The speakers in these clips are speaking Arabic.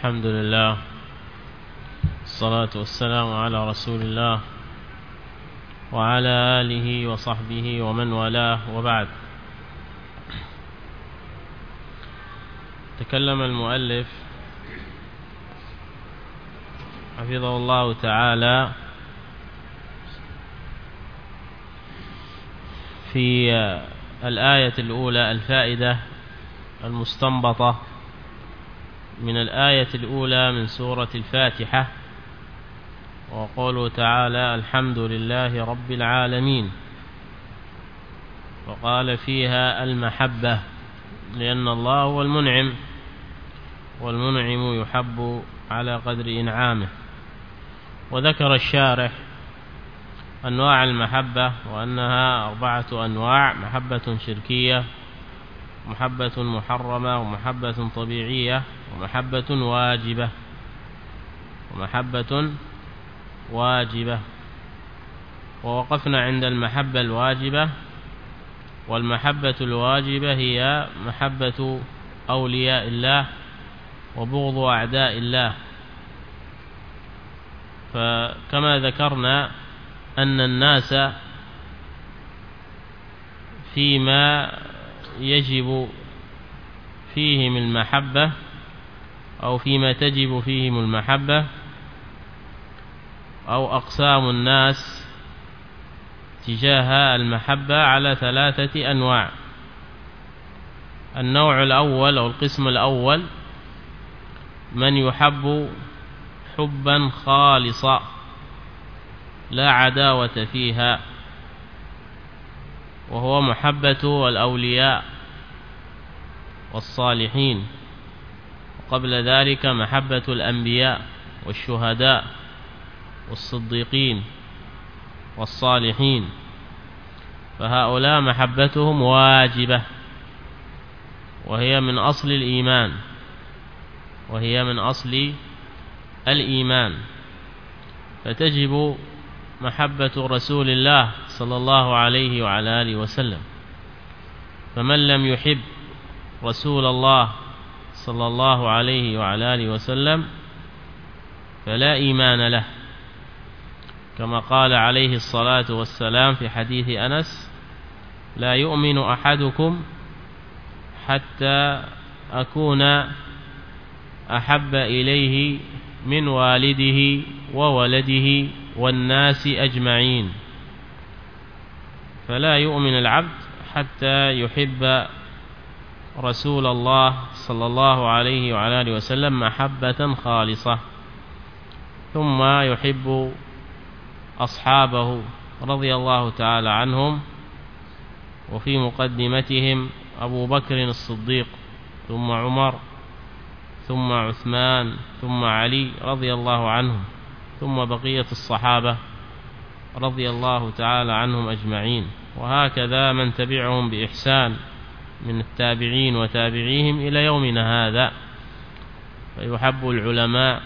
الحمد لله، الصلاة والسلام على رسول الله وعلى آله وصحبه ومن والاه، وبعد. تكلم المؤلف حفظه الله تعالى في الآية الأولى، الفائدة المستنبطة من الآية الأولى من سورة الفاتحة، وقوله تعالى: الحمد لله رب العالمين. وقال فيها المحبة، لأن الله هو المنعم، والمنعم يحب على قدر إنعامه. وذكر الشارح أنواع المحبة، وأنها 4 أنواع: محبة شركية، محبة محرمة، ومحبة طبيعية، ومحبة واجبة. ووقفنا عند المحبة الواجبة، والمحبة الواجبة هي محبة أولياء الله وبغض أعداء الله. فكما ذكرنا أن الناس فيما يجب فيهم المحبة، أو فيما تجب فيهم المحبة، أو أقسام الناس تجاه المحبة على 3 أنواع. النوع الأول أو القسم الأول: من يحب حبا خالصا لا عداوة فيها، وهو محبة الأولياء والصالحين، وقبل ذلك محبة الأنبياء والشهداء والصديقين والصالحين، فهؤلاء محبتهم واجبة، وهي من أصل الإيمان. فتجب محبة رسول الله صلى الله عليه وعلى آله وسلم. فمن لم يحب رسول الله صلى الله عليه وعلى آله وسلم فلا إيمان له، كما قال عليه الصلاة والسلام في حديث أنس: لا يؤمن أحدكم حتى أكون أحب إليه من والده وولده والناس أجمعين. فلا يؤمن العبد حتى يحب رسول الله صلى الله عليه وعلى آله وسلم محبة خالصة، ثم يحب أصحابه رضي الله تعالى عنهم، وفي مقدمتهم أبو بكر الصديق، ثم عمر، ثم عثمان، ثم علي رضي الله عنهم، ثم بقية الصحابة رضي الله تعالى عنهم أجمعين، وهكذا من تبعهم بإحسان من التابعين وتابعيهم إلى يومنا هذا. فيحب العلماء،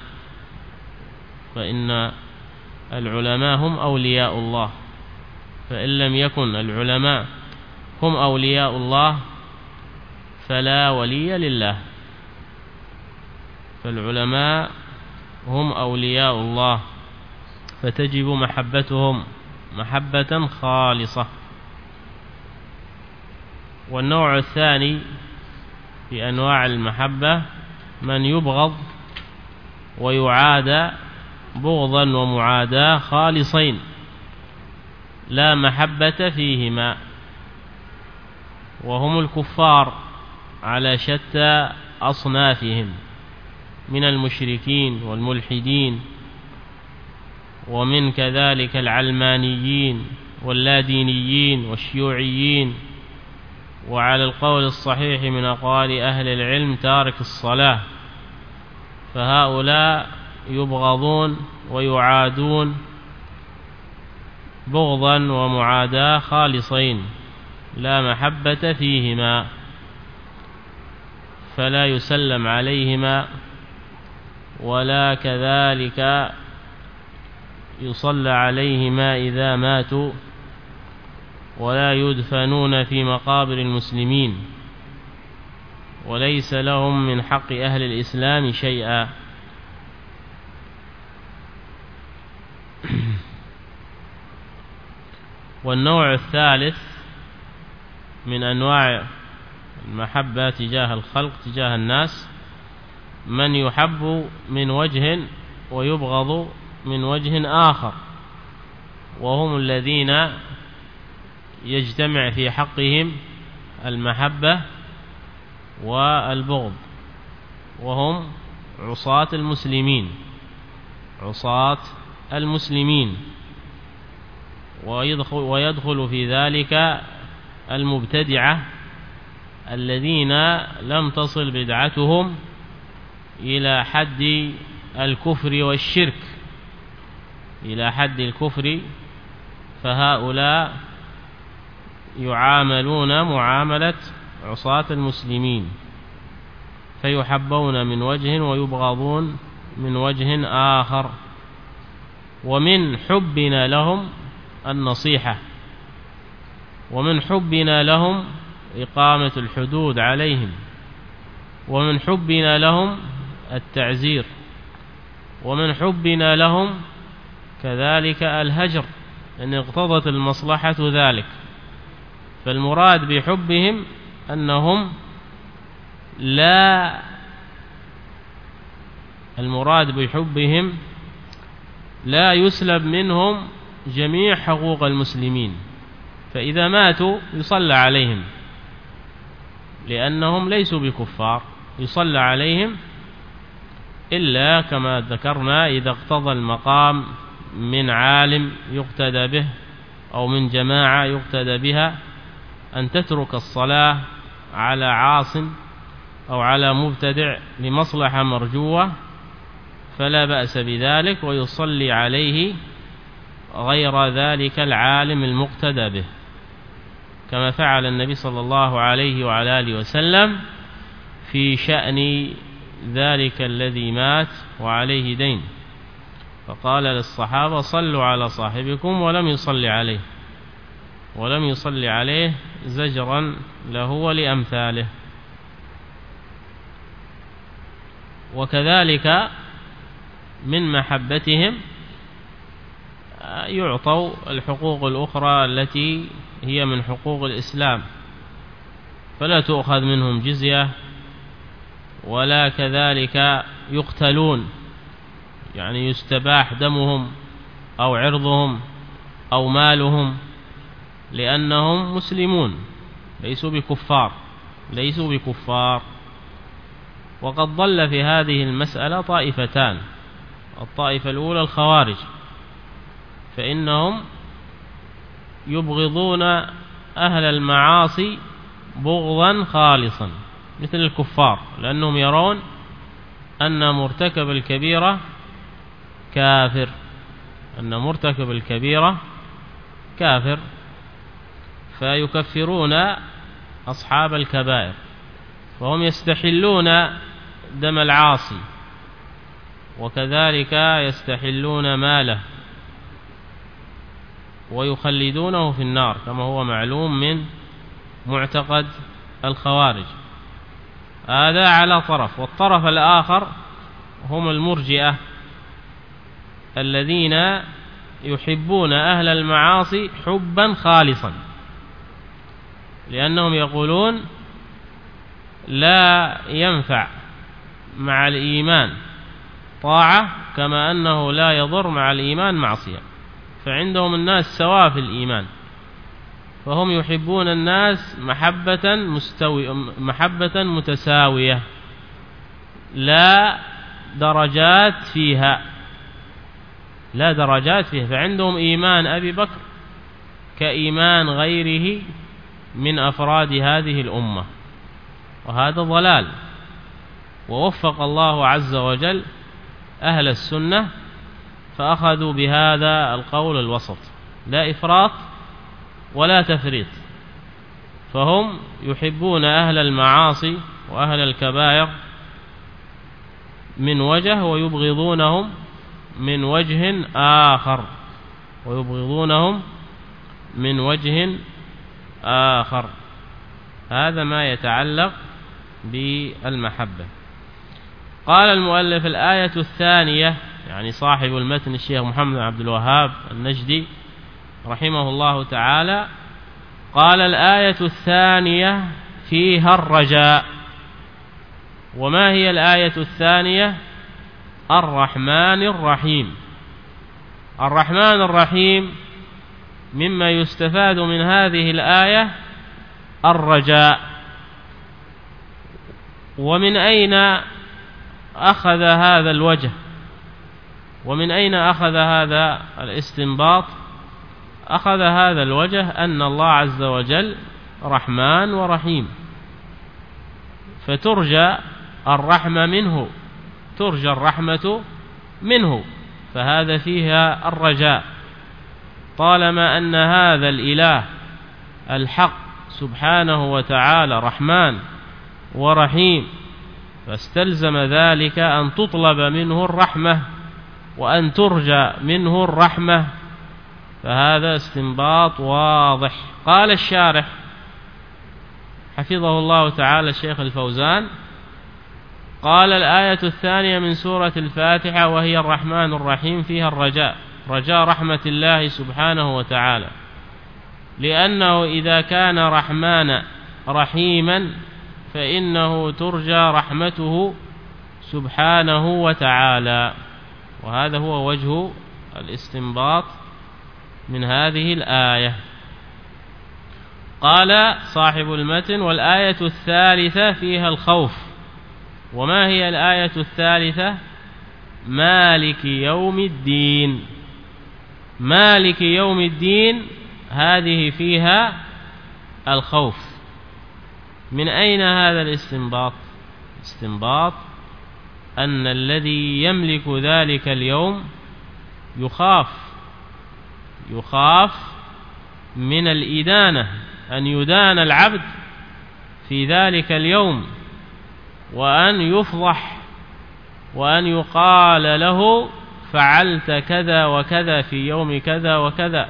فإن العلماء هم أولياء الله، فإن لم يكن العلماء هم أولياء الله فلا ولي لله. فالعلماء هم أولياء الله، فتجب محبتهم محبة خالصة. والنوع الثاني في أنواع المحبة: من يبغض ويعادى بغضا ومعاداة خالصين لا محبة فيهما، وهم الكفار على شتى أصنافهم من المشركين والملحدين، ومن كذلك العلمانيين واللادينيين والشيوعيين، وعلى القول الصحيح من أقوال أهل العلم تارك الصلاة. فهؤلاء يبغضون ويعادون بغضا ومعاداة خالصين لا محبة فيهما، فلا يسلم عليهما، ولا كذلك يصلى عليهما إذا ماتوا، ولا يدفنون في مقابر المسلمين، وليس لهم من حق أهل الإسلام شيئا. والنوع الثالث من أنواع المحبة تجاه الخلق تجاه الناس من يحب من وجه ويبغض من وجه آخر، وهم الذين يجتمع في حقهم المحبة والبغض، وهم عصاة المسلمين، ويدخل في ذلك المبتدعة الذين لم تصل بدعتهم إلى حد الكفر والشرك، إلى حد الكفر، فهؤلاء يعاملون معاملة عصاة المسلمين، فيحبون من وجه ويبغضون من وجه آخر. ومن حبنا لهم النصيحة، ومن حبنا لهم إقامة الحدود عليهم، ومن حبنا لهم التعزير، ومن حبنا لهم كذلك الهجر إن اقتضت المصلحة ذلك. فالمراد بحبهم أنهم لا يسلب منهم جميع حقوق المسلمين، فإذا ماتوا يصلى عليهم لأنهم ليسوا بكفار، يصلى عليهم إلا كما ذكرنا إذا اقتضى المقام من عالم يقتدى به أو من جماعة يقتدى بها أن تترك الصلاة على عاص أو على مبتدع لمصلحة مرجوة فلا بأس بذلك، ويصلي عليه غير ذلك العالم المقتدى به، كما فعل النبي صلى الله عليه وعلى آله وسلم في شأن ذلك الذي مات وعليه دين، فقال للصحابة صلوا على صاحبكم ولم يصلي عليه زجرا له ولأمثاله. وكذلك من محبتهم يعطوا الحقوق الأخرى التي هي من حقوق الإسلام، فلا تؤخذ منهم جزية، ولا كذلك يقتلون، يعني يستباح دمهم أو عرضهم أو مالهم، لأنهم مسلمون ليسوا بكفار. وقد ضل في هذه المسألة طائفتان: الطائفة الأولى الخوارج، فإنهم يبغضون أهل المعاصي بغضا خالصا مثل الكفار، لأنهم يرون أن مرتكب الكبيرة كافر، فيكفرون أصحاب الكبائر، فهم يستحلون دم العاصي، وكذلك يستحلون ماله ويخلدونه في النار كما هو معلوم من معتقد الخوارج. هذا على طرف. والطرف الآخر هم المرجئة الذين يحبون أهل المعاصي حبا خالصا، لأنهم يقولون لا ينفع مع الإيمان طاعة كما أنه لا يضر مع الإيمان معصية، فعندهم الناس سواء في الإيمان، فهم يحبون الناس محبة متساوية لا درجات فيها، فعندهم إيمان أبي بكر كإيمان غيره من أفراد هذه الأمة، وهذا ضلال. ووفق الله عز وجل أهل السنة فأخذوا بهذا القول الوسط، لا إفراط ولا تفريط، فهم يحبون أهل المعاصي وأهل الكبائر من وجه ويبغضونهم من وجه آخر. هذا ما يتعلق بالمحبة. قال المؤلف: الآية الثانية، يعني صاحب المتن الشيخ محمد بن عبد الوهاب النجدي، رحمه الله تعالى قال الآية الثانية فيها الرجاء. وما هي الآية الثانية؟ الرحمن الرحيم. الرحمن الرحيم مما يستفاد من هذه الآية الرجاء. ومن أين أخذ هذا الوجه؟ ومن أين أخذ هذا الاستنباط؟ أخذ هذا الوجه أن الله عز وجل رحمن ورحيم، فترجى الرحمة منه، ترجى الرحمة منه، فهذا فيها الرجاء. طالما أن هذا الإله الحق سبحانه وتعالى رحمن ورحيم، فاستلزم ذلك أن تطلب منه الرحمة وأن ترجى منه الرحمة، فهذا استنباط واضح. قال الشارح حفظه الله تعالى الشيخ الفوزان قال الآية الثانية من سورة الفاتحة وهي الرحمن الرحيم فيها الرجاء، رجاء رحمة الله سبحانه وتعالى، لأنه إذا كان رحمن رحيما فإنه ترجى رحمته سبحانه وتعالى. وهذا هو وجه الاستنباط من هذه الآية. قال صاحب المتن والآية الثالثة فيها الخوف. وما هي الآية الثالثة؟ مالك يوم الدين. مالك يوم الدين هذه فيها الخوف. من أين هذا الاستنباط؟ استنباط أن الذي يملك ذلك اليوم يخاف من الإدانة، أن يدان العبد في ذلك اليوم، وأن يفضح، وأن يقال له فعلت كذا وكذا في يوم كذا وكذا،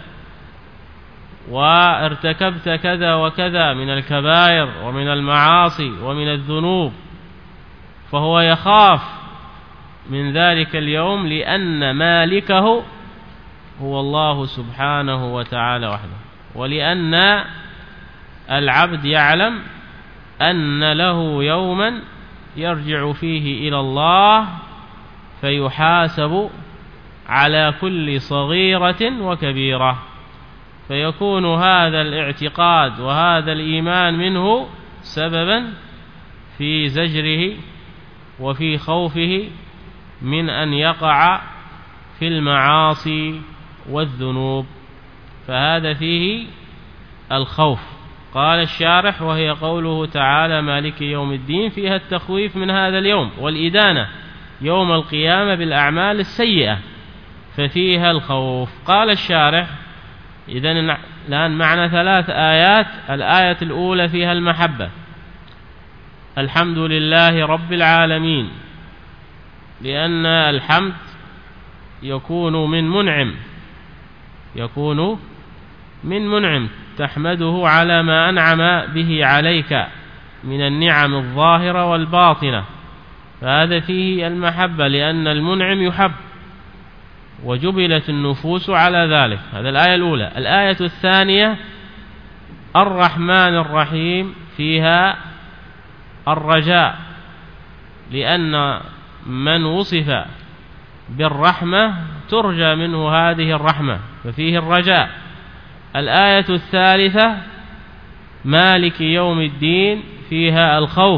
وارتكبت كذا وكذا من الكبائر ومن المعاصي ومن الذنوب، فهو يخاف من ذلك اليوم لأن مالكه هو الله سبحانه وتعالى وحده، ولأن العبد يعلم أن له يوما يرجع فيه إلى الله فيحاسب على كل صغيرة وكبيرة، فيكون هذا الاعتقاد وهذا الإيمان منه سببا في زجره وفي خوفه من أن يقع في المعاصي والذنوب، فهذا فيه الخوف. قال الشارح وهي قوله تعالى مالك يوم الدين فيها التخويف من هذا اليوم والإدانة يوم القيامة بالأعمال السيئة، ففيها الخوف. قال الشارح إذن الآن معنا 3 آيات. الآية الأولى فيها المحبة، الحمد لله رب العالمين، لأن الحمد يكون من منعم تحمده على ما أنعم به عليك من النعم الظاهرة والباطنة، فهذا فيه المحبة لأن المنعم يحب وجبلت النفوس على ذلك. هذا الآية الأولى. الآية الثانية الرحمن الرحيم فيها الرجاء، لأن من وصف بالرحمة ترجى منه هذه الرحمة، ففيه الرجاء. الآية الثالثة مالك يوم الدين فيها الخوف،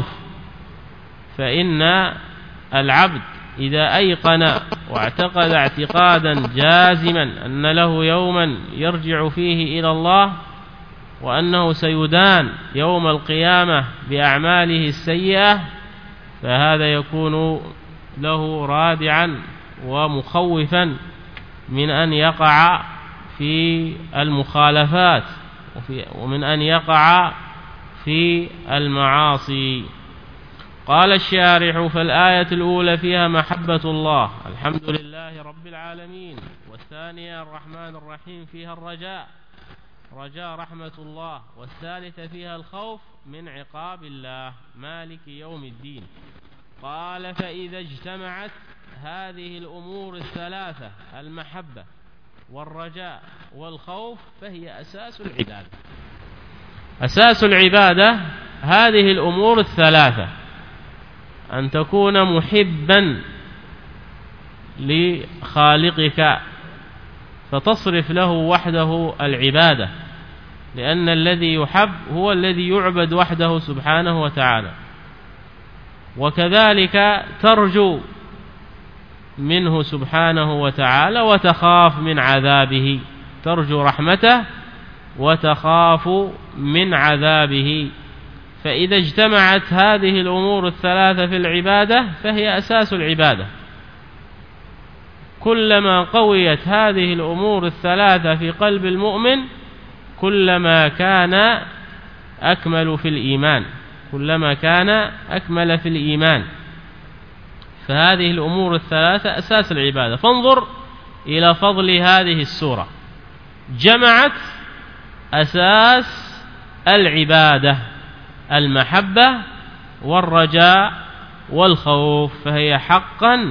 فإن العبد إذا أيقن واعتقد اعتقادا جازما أن له يوما يرجع فيه إلى الله وأنه سيدان يوم القيامة بأعماله السيئة، فهذا يكون له رادعا ومخوفا من أن يقع في المخالفات ومن أن يقع في المعاصي. قال الشارح فالآية الأولى فيها محبة الله الحمد لله رب العالمين، والثانية الرحمن الرحيم فيها الرجاء رجاء رحمة الله، والثالثة فيها الخوف من عقاب الله مالك يوم الدين. قال فإذا اجتمعت هذه الأمور الثلاثة المحبة والرجاء والخوف فهي أساس العبادة. أساس العبادة هذه الأمور الثلاثة: أن تكون محبا لخالقك فتصرف له وحده العبادة، لأن الذي يحب هو الذي يعبد وحده سبحانه وتعالى. وكذلك ترجو منه سبحانه وتعالى وتخاف من عذابه، ترجو رحمته وتخاف من عذابه. فإذا اجتمعت هذه الأمور الثلاثة في العبادة فهي أساس العبادة. كلما قويت هذه الأمور الثلاثة في قلب المؤمن كلما كان أكمل في الإيمان، كلما كان أكمل في الإيمان. فهذه الأمور الثلاثة أساس العبادة. فانظر إلى فضل هذه السورة، جمعت أساس العبادة: المحبة والرجاء والخوف. فهي حقا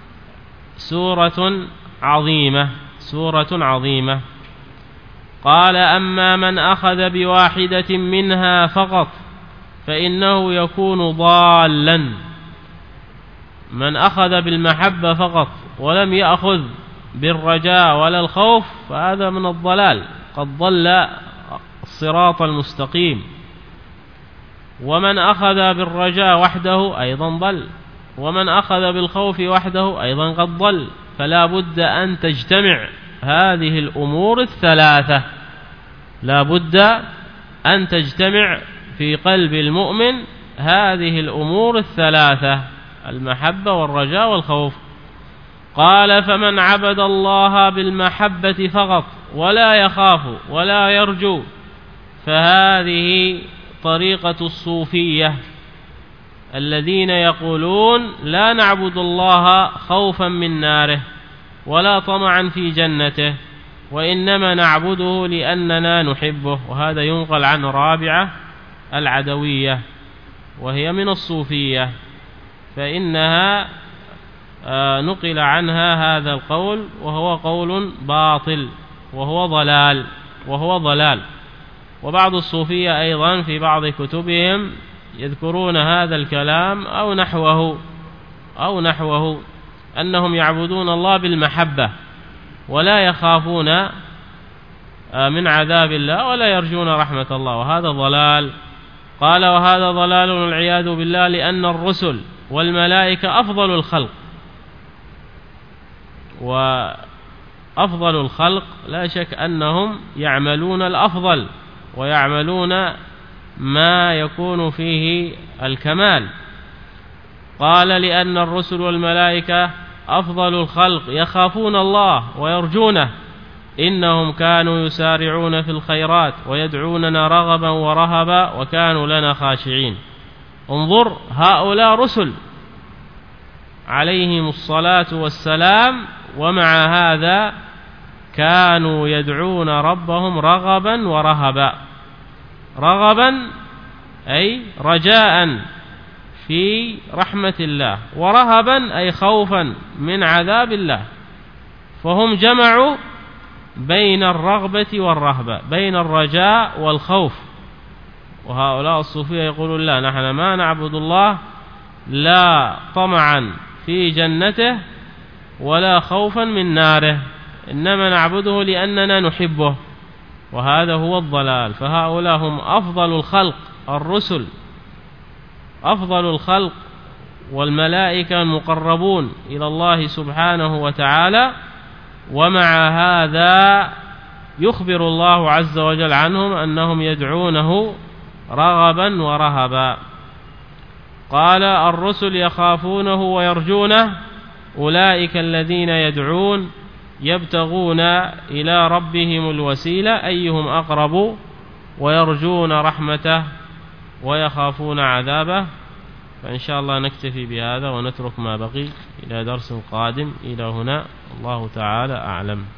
سورة عظيمة، سورة عظيمة. قال: أما من أخذ بواحدة منها فقط فإنه يكون ضالا. من أخذ بالمحبة فقط ولم يأخذ بالرجاء ولا الخوف فهذا من الضلال، قد ضل الصراط المستقيم. ومن أخذ بالرجاء وحده أيضا ضل، ومن أخذ بالخوف وحده أيضا قد ضل. فلا بد أن تجتمع هذه الأمور الثلاثة، لا بد أن تجتمع في قلب المؤمن هذه الأمور الثلاثة: المحبة والرجاء والخوف. قال: فمن عبد الله بالمحبة فقط ولا يخاف ولا يرجو فهذه طريقة الصوفية الذين يقولون: لا نعبد الله خوفا من ناره ولا طمعا في جنته، وإنما نعبده لأننا نحبه. وهذا ينقل عن رابعة العدوية وهي من الصوفية، فإنها نقل عنها هذا القول وهو قول باطل وهو ضلال. وبعض الصوفية أيضا في بعض كتبهم يذكرون هذا الكلام أو نحوه أنهم يعبدون الله بالمحبة ولا يخافون من عذاب الله ولا يرجون رحمة الله، وهذا ضلال. قال: وهذا ضلال والعياذ بالله، لأن الرسل والملائكة أفضل الخلق، وأفضل الخلق لا شك أنهم يعملون الأفضل ويعملون ما يكون فيه الكمال. قال: لأن الرسل والملائكة أفضل الخلق يخافون الله ويرجونه، إنهم كانوا يسارعون في الخيرات ويدعوننا رغبا ورهبا وكانوا لنا خاشعين. انظر، هؤلاء رسل عليهم الصلاة والسلام، ومع هذا كانوا يدعون ربهم رغبا ورهبا. رغبا أي رجاء في رحمة الله، ورهبا أي خوفا من عذاب الله. فهم جمعوا بين الرغبة والرهبة، بين الرجاء والخوف. وهؤلاء الصوفية يقولون: لا، نحن ما نعبد الله لا طمعا في جنته ولا خوفا من ناره، إنما نعبده لأننا نحبه. وهذا هو الضلال. فهؤلاء هم أفضل الخلق، الرسل أفضل الخلق والملائكة المقربون إلى الله سبحانه وتعالى، ومع هذا يخبر الله عز وجل عنهم أنهم يدعونه رغبا ورهبا. قال: الرسل يخافونه ويرجونه، أولئك الذين يدعون يبتغون إلى ربهم الوسيلة أيهم أقرب، ويرجون رحمته ويخافون عذابه. فإن شاء الله نكتفي بهذا ونترك ما بقي إلى درس قادم. إلى هنا، الله تعالى أعلم.